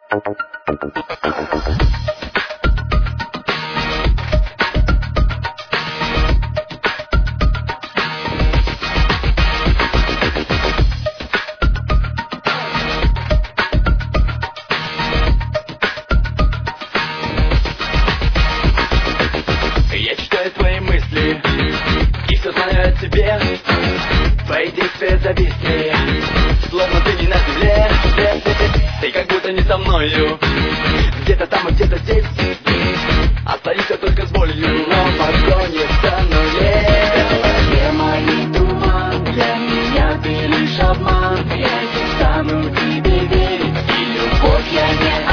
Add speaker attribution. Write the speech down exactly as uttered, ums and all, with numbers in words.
Speaker 1: Я читаю твои мысли и все знаю о тебе. Твои действия зависли, словно ты не на земле. Ты как будто не со мною, где-то там и где-то здесь. Остаешься только с болью, но погоня за нуле.
Speaker 2: Где мои туман, для меня ты лишь обман. Я не стану тебе верить, и любовь я не